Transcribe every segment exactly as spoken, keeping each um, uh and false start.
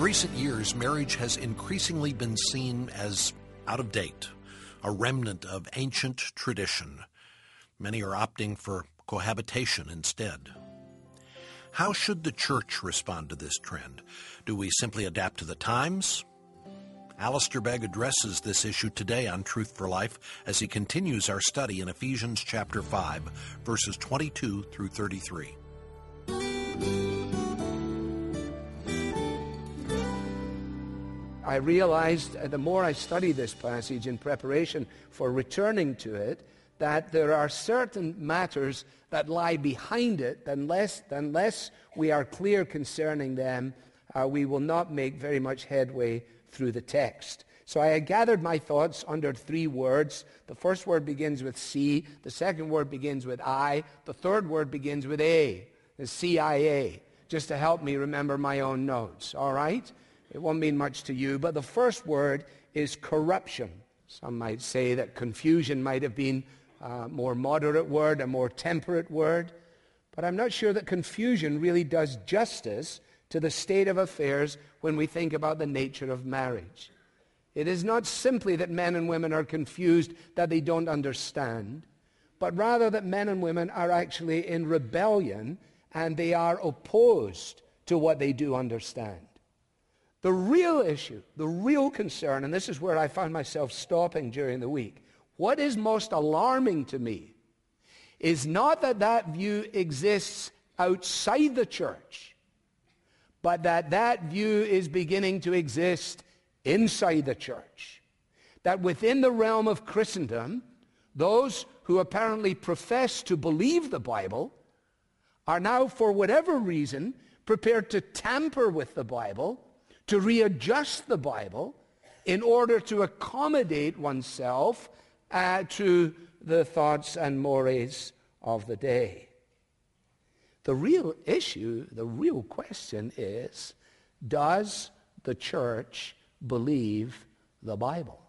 recent years, marriage has increasingly been seen as out of date, a remnant of ancient tradition. Many are opting for cohabitation instead. How should the church respond to this trend? Do we simply adapt to the times? Alistair Begg addresses this issue today on Truth for Life as he continues our study in Ephesians chapter five, verses twenty-two through thirty-three. I realized uh, the more I study this passage in preparation for returning to it, that there are certain matters that lie behind it, that unless, unless we are clear concerning them, uh, we will not make very much headway through the text. So I had gathered my thoughts under three words. The first word begins with C, the second word begins with I, the third word begins with A, the C I A, just to help me remember my own notes, all right? It won't mean much to you, but the first word is corruption. Some might say that confusion might have been a more moderate word, a more temperate word, but I'm not sure that confusion really does justice to the state of affairs when we think about the nature of marriage. It is not simply that men and women are confused, that they don't understand, but rather that men and women are actually in rebellion and they are opposed to what they do understand. The real issue, the real concern, and this is where I found myself stopping during the week, what is most alarming to me is not that that view exists outside the church, but that that view is beginning to exist inside the church. That within the realm of Christendom, those who apparently profess to believe the Bible are now, for whatever reason, prepared to tamper with the Bible, to readjust the Bible in order to accommodate oneself uh, to the thoughts and mores of the day. The real issue, the real question is, does the church believe the Bible?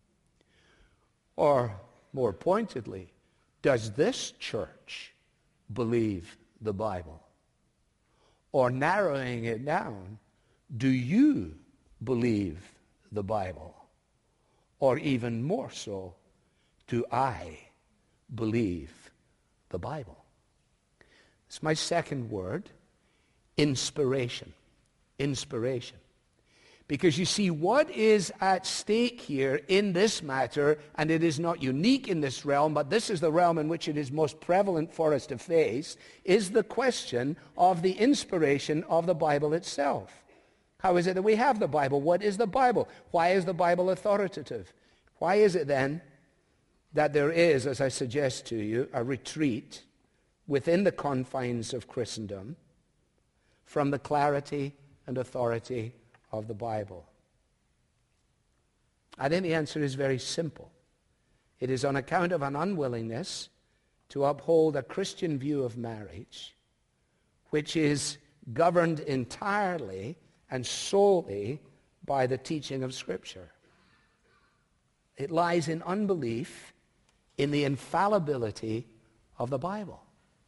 Or, more pointedly, does this church believe the Bible? Or, narrowing it down, do you believe the Bible? Or even more so, do I believe the Bible? It's my second word, inspiration. Inspiration. Because you see, what is at stake here in this matter, and it is not unique in this realm, but this is the realm in which it is most prevalent for us to face, is the question of the inspiration of the Bible itself. How is it that we have the Bible? What is the Bible? Why is the Bible authoritative? Why is it then that there is, as I suggest to you, a retreat within the confines of Christendom from the clarity and authority of the Bible? I think the answer is very simple. It is on account of an unwillingness to uphold a Christian view of marriage, which is governed entirely and solely by the teaching of Scripture. It lies in unbelief in the infallibility of the Bible.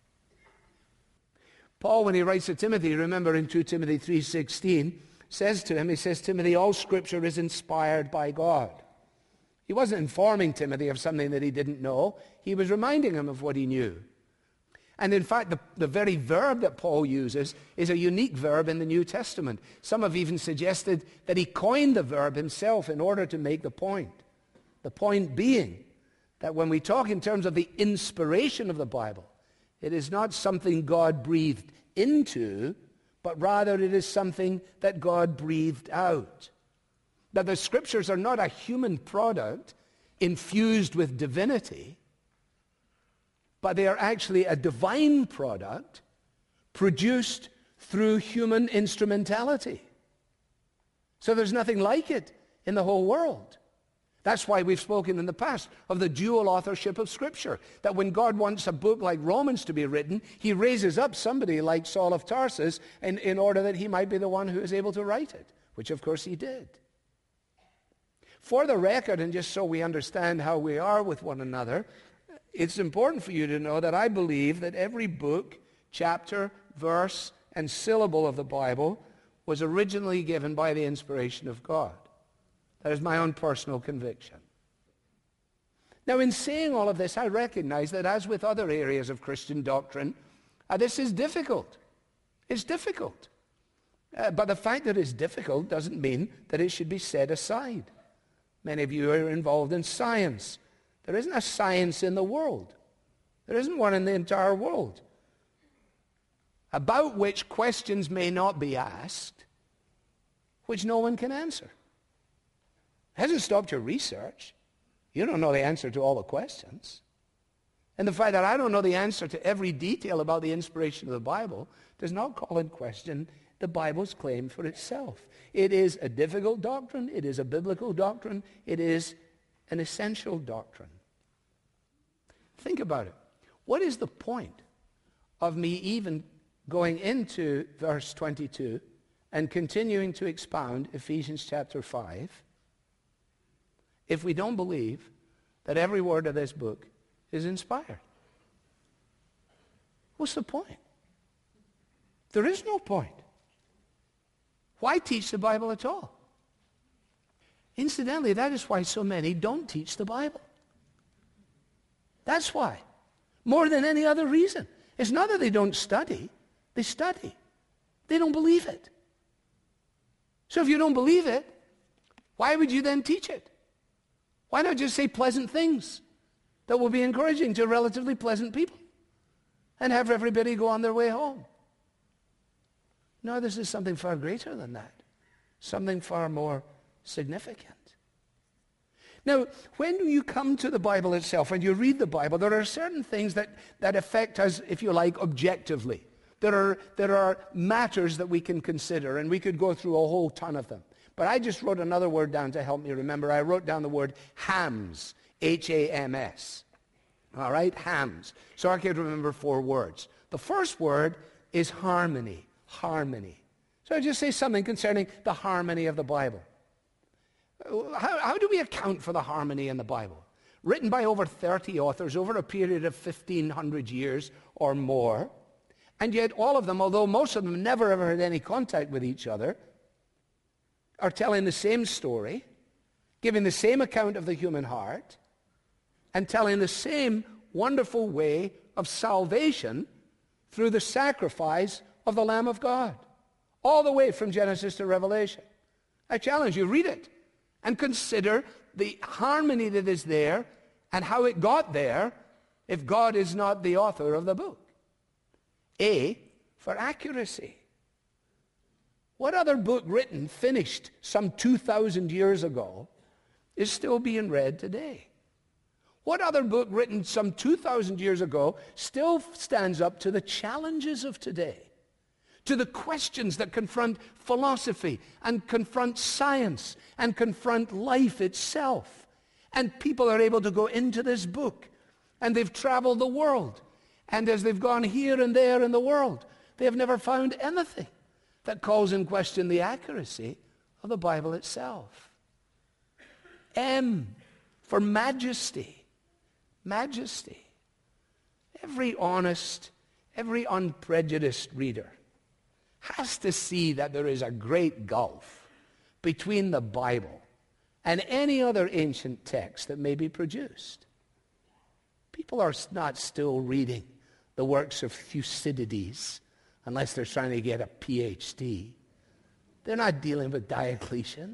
Paul, when he writes to Timothy, remember in Second Timothy three sixteen, says to him, he says, Timothy, all Scripture is inspired by God. He wasn't informing Timothy of something that he didn't know. He was reminding him of what he knew. And in fact, the, the very verb that Paul uses is a unique verb in the New Testament. Some have even suggested that he coined the verb himself in order to make the point. The point being that when we talk in terms of the inspiration of the Bible, it is not something God breathed into, but rather it is something that God breathed out. That the Scriptures are not a human product infused with divinity, but they are actually a divine product produced through human instrumentality. So there's nothing like it in the whole world. That's why we've spoken in the past of the dual authorship of Scripture, that when God wants a book like Romans to be written, he raises up somebody like Saul of Tarsus in, in order that he might be the one who is able to write it, which of course he did. For the record, and just so we understand how we are with one another, it's important for you to know that I believe that every book, chapter, verse, and syllable of the Bible was originally given by the inspiration of God. That is my own personal conviction. Now, in saying all of this, I recognize that as with other areas of Christian doctrine, uh, this is difficult. It's difficult. Uh, but the fact that it's difficult doesn't mean that it should be set aside. Many of you are involved in science. There isn't a science in the world. There isn't one in the entire world about which questions may not be asked, which no one can answer. It hasn't stopped your research. You don't know the answer to all the questions. And the fact that I don't know the answer to every detail about the inspiration of the Bible does not call in question the Bible's claim for itself. It is a difficult doctrine. It is a biblical doctrine. It is an essential doctrine. Think about it. What is the point of me even going into verse twenty-two and continuing to expound Ephesians chapter five if we don't believe that every word of this book is inspired? What's the point? There is no point. Why teach the Bible at all? Incidentally, that is why so many don't teach the Bible. That's why. More than any other reason. It's not that they don't study. They study. They don't believe it. So if you don't believe it, why would you then teach it? Why not just say pleasant things that will be encouraging to relatively pleasant people and have everybody go on their way home? No, this is something far greater than that. Something far more significant. Now, when you come to the Bible itself and you read the Bible, there are certain things that, that affect us, if you like, objectively. There are, there are matters that we can consider, and we could go through a whole ton of them. But I just wrote another word down to help me remember. I wrote down the word hams, H A M S. All right, hams. So I could remember four words. The first word is harmony. Harmony. So I just say something concerning the harmony of the Bible. How, how do we account for the harmony in the Bible? Written by over thirty authors over a period of fifteen hundred years or more. And yet all of them, although most of them never ever had any contact with each other, are telling the same story, giving the same account of the human heart, and telling the same wonderful way of salvation through the sacrifice of the Lamb of God, all the way from Genesis to Revelation. I challenge you, read it and consider the harmony that is there and how it got there if God is not the author of the book. A, for accuracy. What other book written, finished some two thousand years ago, is still being read today? What other book written some two thousand years ago still stands up to the challenges of today? To the questions that confront philosophy and confront science and confront life itself. And people are able to go into this book, and they've traveled the world. And as they've gone here and there in the world, they have never found anything that calls in question the accuracy of the Bible itself. M, for majesty. Majesty. Every honest, every unprejudiced reader has to see that there is a great gulf between the Bible and any other ancient text that may be produced. People are not still reading the works of Thucydides unless they're trying to get a P H D. They're not dealing with Diocletian.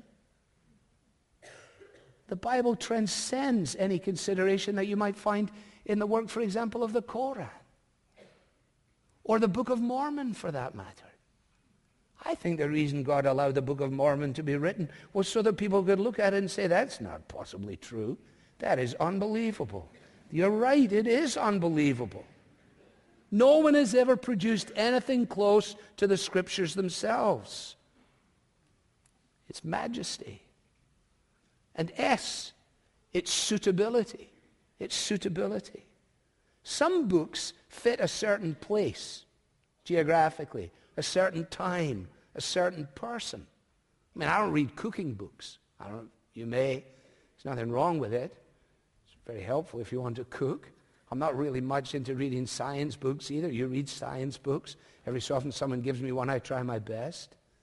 The Bible transcends any consideration that you might find in the work, for example, of the Koran or the Book of Mormon, for that matter. I think the reason God allowed the Book of Mormon to be written was so that people could look at it and say, that's not possibly true. That is unbelievable. You're right, it is unbelievable. No one has ever produced anything close to the Scriptures themselves. It's majesty. And S, it's suitability. It's suitability. Some books fit a certain place geographically, a certain time, a certain person. I mean, I don't read cooking books. I don't, you may. There's nothing wrong with it. It's very helpful if you want to cook. I'm not really much into reading science books either. You read science books. Every so often someone gives me one, I try my best.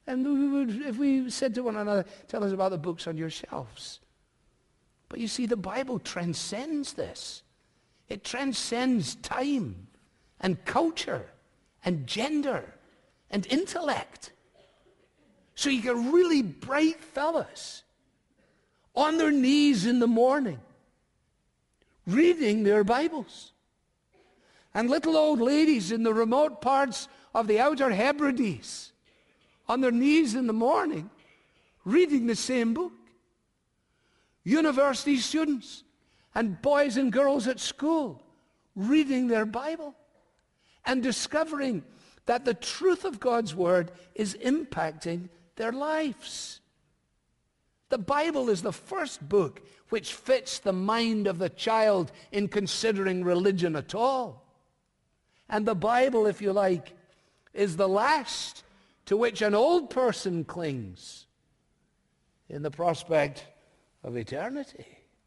And we would, if we said to one another, tell us about the books on your shelves. But you see, the Bible transcends this. It transcends time and culture and gender and intellect. So you get really bright fellas on their knees in the morning reading their Bibles. And little old ladies in the remote parts of the Outer Hebrides on their knees in the morning reading the same book. University students and boys and girls at school reading their Bible and discovering that the truth of God's Word is impacting their lives. The Bible is the first book which fits the mind of the child in considering religion at all. And the Bible, if you like, is the last to which an old person clings in the prospect of eternity.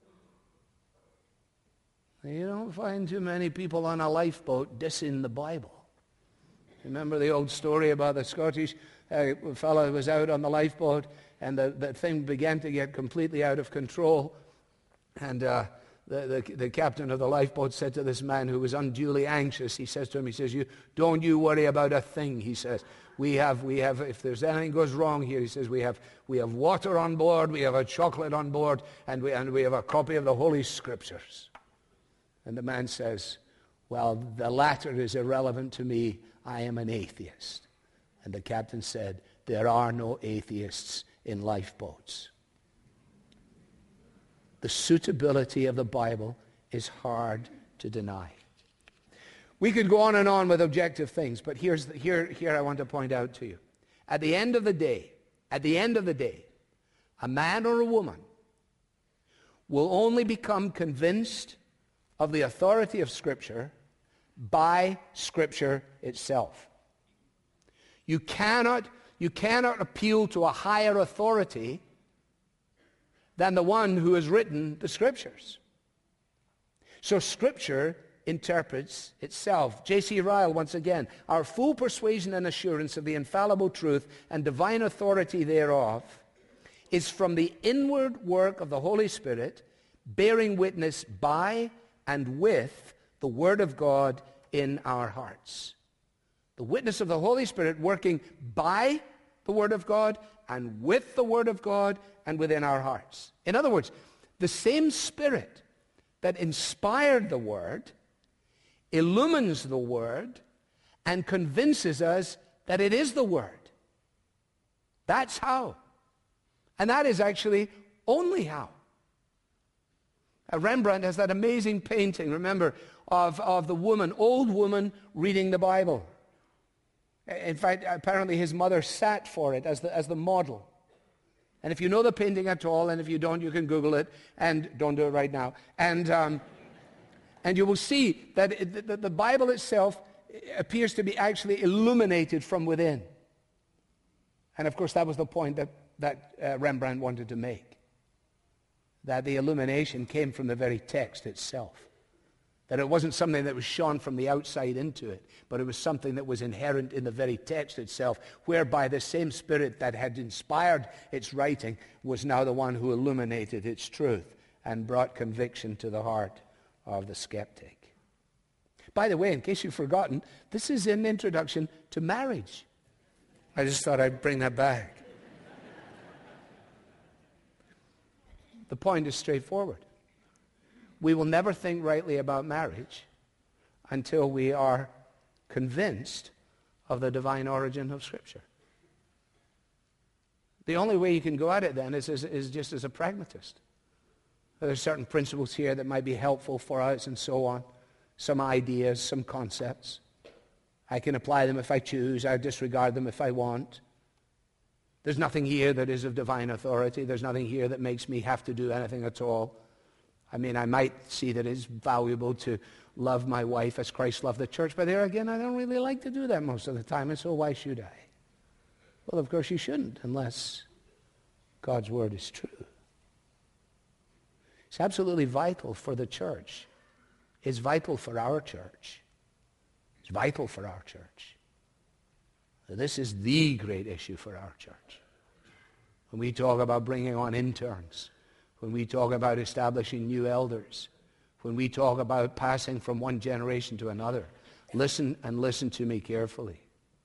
You don't find too many people on a lifeboat dissing the Bible. Remember the old story about the Scottish uh, fellow who was out on the lifeboat, and the, the thing began to get completely out of control. And uh, the, the, the captain of the lifeboat said to this man who was unduly anxious, he says to him, he says, "You don't you worry about a thing," he says. We have, we have, if there's anything goes wrong here, he says, we have, we have water on board, we have a chocolate on board, and we, and we have a copy of the Holy Scriptures. And the man says, "Well, the latter is irrelevant to me. I am an atheist." And the captain said, "There are no atheists in lifeboats." The suitability of the Bible is hard to deny. We could go on and on with objective things, but here's the, here, here I want to point out to you. At the end of the day, at the end of the day, a man or a woman will only become convinced of the authority of Scripture by Scripture itself. You cannot, you cannot appeal to a higher authority than the one who has written the Scriptures. So Scripture interprets itself. J C Ryle, once again, "Our full persuasion and assurance of the infallible truth and divine authority thereof is from the inward work of the Holy Spirit, bearing witness by and with the Word of God in our hearts." The witness of the Holy Spirit working by the Word of God and with the Word of God and within our hearts. In other words, the same Spirit that inspired the Word illumines the Word and convinces us that it is the Word. That's how. And that is actually only how. Uh, Rembrandt has that amazing painting, remember, of, of the woman, old woman reading the Bible. In fact, apparently his mother sat for it as the, as the model. And if you know the painting at all, and if you don't, you can Google it, and don't do it right now. And, um, and you will see that it, the, the Bible itself appears to be actually illuminated from within. And of course, that was the point that, that uh, Rembrandt wanted to make. That the illumination came from the very text itself. That it wasn't something that was shone from the outside into it, but it was something that was inherent in the very text itself, whereby the same Spirit that had inspired its writing was now the one who illuminated its truth and brought conviction to the heart of the skeptic. By the way, in case you've forgotten, this is an introduction to marriage. I just thought I'd bring that back. The point is straightforward. We will never think rightly about marriage until we are convinced of the divine origin of Scripture. The only way you can go at it then is, is, is just as a pragmatist. There are certain principles here that might be helpful for us and so on. Some ideas, some concepts. I can apply them if I choose. I disregard them if I want. There's nothing here that is of divine authority. There's nothing here that makes me have to do anything at all. I mean, I might see that it's valuable to love my wife as Christ loved the church, but there again, I don't really like to do that most of the time, and so why should I? Well, of course you shouldn't, unless God's word is true. It's absolutely vital for the church. It's vital for our church. It's vital for our church This is the great issue for our church. When we talk about bringing on interns, when we talk about establishing new elders, when we talk about passing from one generation to another, listen and listen to me carefully.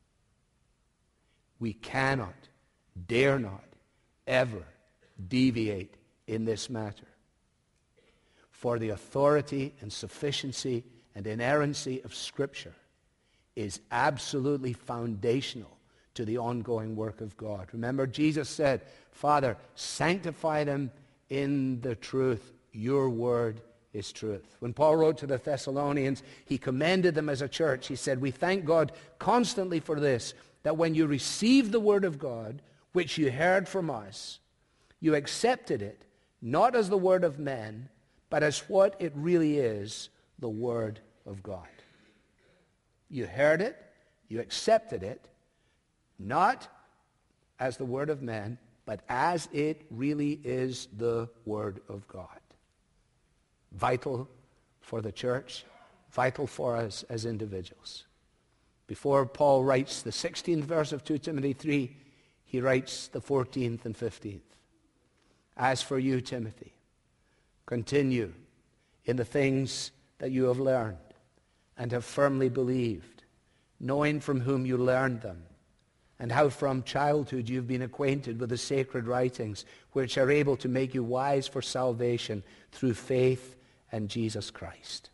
We cannot, dare not, ever deviate in this matter. For the authority and sufficiency and inerrancy of Scripture is absolutely foundational to the ongoing work of God. Remember, Jesus said, Father, sanctify them in the truth. Your word is truth. When Paul wrote to the Thessalonians, he commended them as a church. He said, we thank God constantly for this, that when you received the word of God, which you heard from us, you accepted it, not as the word of men, but as what it really is, the word of God. You heard it, you accepted it, not as the word of men, but as it really is the word of God. Vital for the church, vital for us as individuals. Before Paul writes the sixteenth verse of Second Timothy three, he writes the fourteenth and fifteenth. As for you, Timothy, continue in the things that you have learned and have firmly believed, knowing from whom you learned them, and how from childhood you've been acquainted with the sacred writings, which are able to make you wise for salvation through faith in Jesus Christ.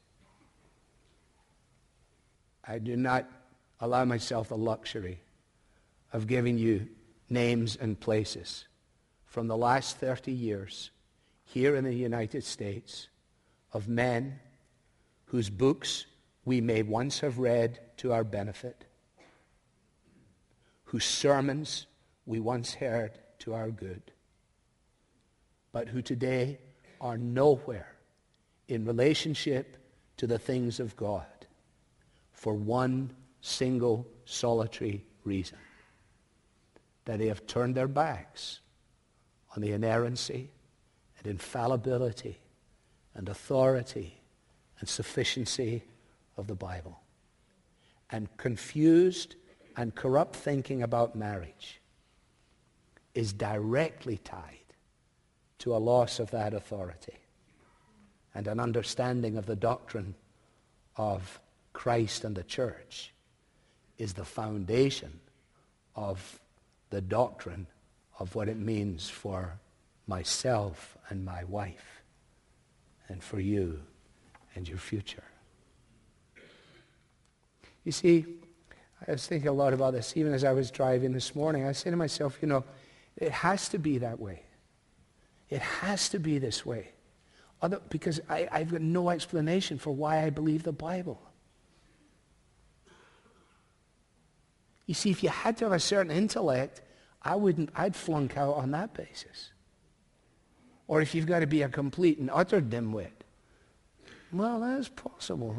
I do not allow myself the luxury of giving you names and places from the last thirty years here in the United States of men whose books we may once have read to our benefit, whose sermons we once heard to our good, but who today are nowhere in relationship to the things of God for one single solitary reason, that they have turned their backs on the inerrancy and infallibility and authority and sufficiency of the Bible, and confused and corrupt thinking about marriage is directly tied to a loss of that authority and an understanding of the doctrine of Christ and the church is the foundation of the doctrine of what it means for myself and my wife and for you and your future. You see, I was thinking a lot about this even as I was driving this morning. I say to myself, you know, it has to be that way. It has to be this way. Other, because I, I've got no explanation for why I believe the Bible. You see, if you had to have a certain intellect, I wouldn't, I'd flunk out on that basis. Or if you've got to be a complete and utter dimwit, well, that's possible.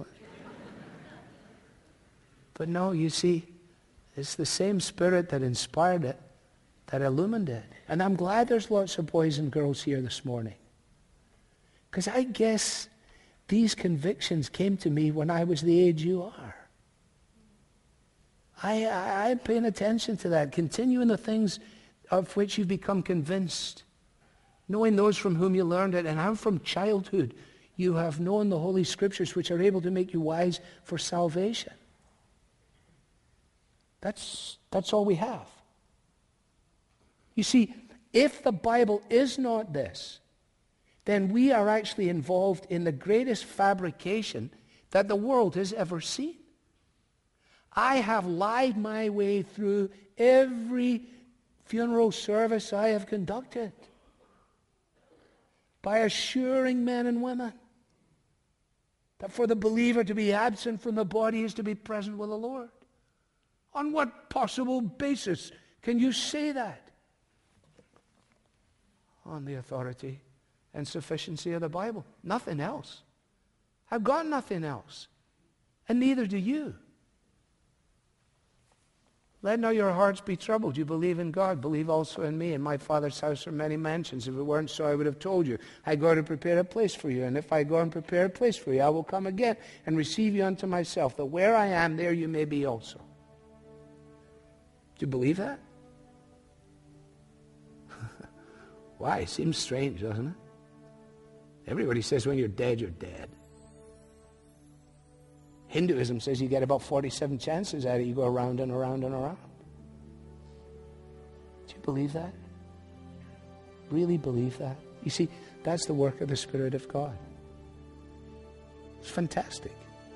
But no, you see, it's the same Spirit that inspired it that illumined it. And I'm glad there's lots of boys and girls here this morning. Because I guess these convictions came to me when I was the age you are. I, I, I'm paying attention to that. Continue in the things of which you've become convinced, knowing those from whom you learned it, and how from childhood you have known the Holy Scriptures, which are able to make you wise for salvation. That's, that's all we have. You see, if the Bible is not this, then we are actually involved in the greatest fabrication that the world has ever seen. I have lied my way through every funeral service I have conducted by assuring men and women that for the believer to be absent from the body is to be present with the Lord. On what possible basis can you say that? On the authority and sufficiency of the Bible. Nothing else. I've got nothing else. And neither do you. Let not your hearts be troubled. You believe in God. Believe also in me. In my Father's house are many mansions. If it weren't so, I would have told you. I go to prepare a place for you. And if I go and prepare a place for you, I will come again and receive you unto myself, that where I am, there you may be also. you believe that? Why? It seems strange, doesn't it? Everybody says when you're dead, you're dead. Hinduism says you get about forty-seven chances at it. You go around and around and around. Do you believe that? Really believe that? You see, that's the work of the Spirit of God. It's fantastic.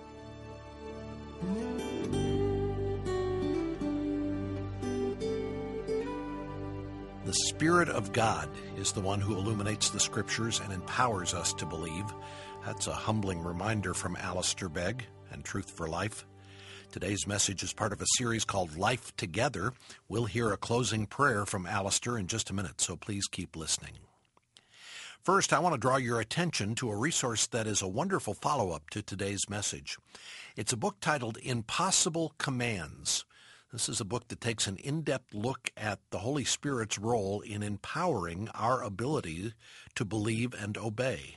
The Spirit of God is the one who illuminates the Scriptures and empowers us to believe. That's a humbling reminder from Alistair Begg and Truth for Life. Today's message is part of a series called Life Together. We'll hear a closing prayer from Alistair in just a minute, so please keep listening. First, I want to draw your attention to a resource that is a wonderful follow-up to today's message. It's a book titled Impossible Commands. This is a book that takes an in-depth look at the Holy Spirit's role in empowering our ability to believe and obey.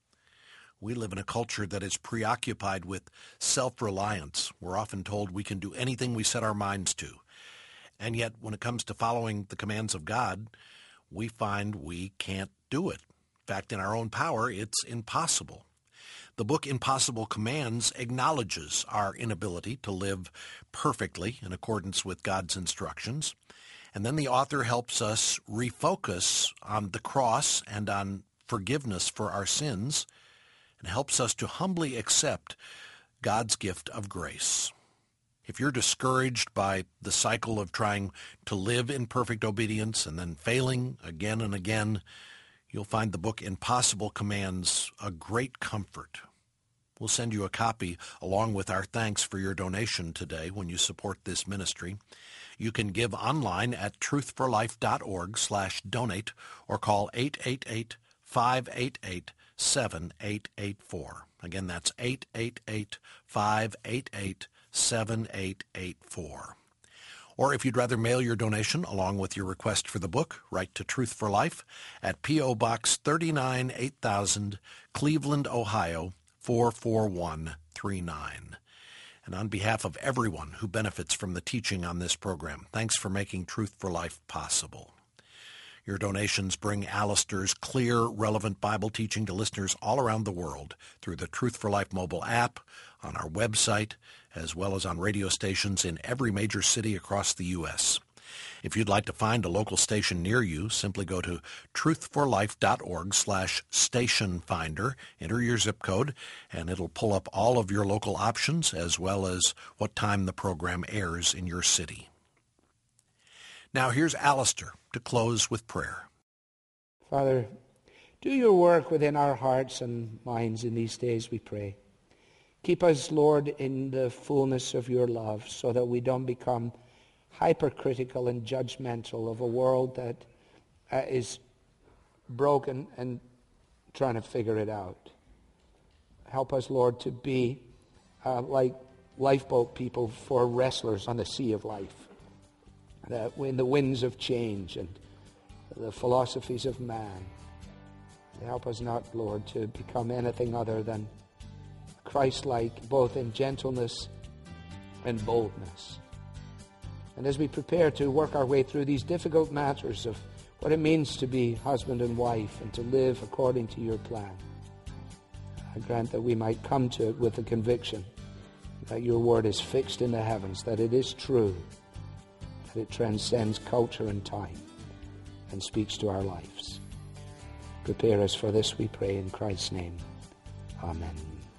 We live in a culture that is preoccupied with self-reliance. We're often told we can do anything we set our minds to. And yet, when it comes to following the commands of God, we find we can't do it. In fact, in our own power, it's impossible. The book Impossible Commands acknowledges our inability to live perfectly in accordance with God's instructions. And then the author helps us refocus on the cross and on forgiveness for our sins, and helps us to humbly accept God's gift of grace. If you're discouraged by the cycle of trying to live in perfect obedience and then failing again and again, you'll find the book Impossible Commands a great comfort. We'll send you a copy along with our thanks for your donation today when you support this ministry. You can give online at truthforlife.org slash donate or call eight eight eight, five eight eight, seven eight eight four. Again, that's eight eight eight, five eight eight, seven eight eight four. Or if you'd rather mail your donation along with your request for the book, write to Truth for Life at P O. Box thirty-nine, eight thousand, Cleveland, Ohio, four four one three nine. And on behalf of everyone who benefits from the teaching on this program, thanks for making Truth for Life possible. Your donations bring Alistair's clear, relevant Bible teaching to listeners all around the world through the Truth for Life mobile app, on our website, as well as on radio stations in every major city across the U S If you'd like to find a local station near you, simply go to truthforlife.org slash station finder, enter your zip code, and it'll pull up all of your local options as well as what time the program airs in your city. Now here's Alistair to close with prayer. Father, do your work within our hearts and minds in these days, we pray. Keep us, Lord, in the fullness of your love so that we don't become hypercritical and judgmental of a world that uh, is broken and trying to figure it out. Help us, Lord, to be uh, like lifeboat people for wrestlers on the sea of life. That when the winds of change and the philosophies of man, help us not, Lord, to become anything other than Christ-like, both in gentleness and boldness. And as we prepare to work our way through these difficult matters of what it means to be husband and wife and to live according to your plan, I grant that we might come to it with the conviction that your word is fixed in the heavens, that it is true, that it transcends culture and time and speaks to our lives. Prepare us for this, we pray in Christ's name. Amen.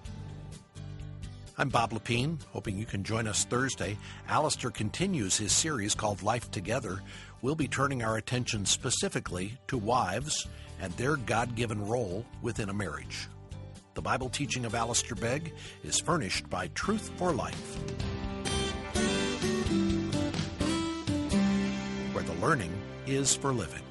I'm Bob Lepine, hoping you can join us Thursday. Alistair continues his series called Life Together. We'll be turning our attention specifically to wives and their God-given role within a marriage. The Bible teaching of Alistair Begg is furnished by Truth for Life, where the learning is for living.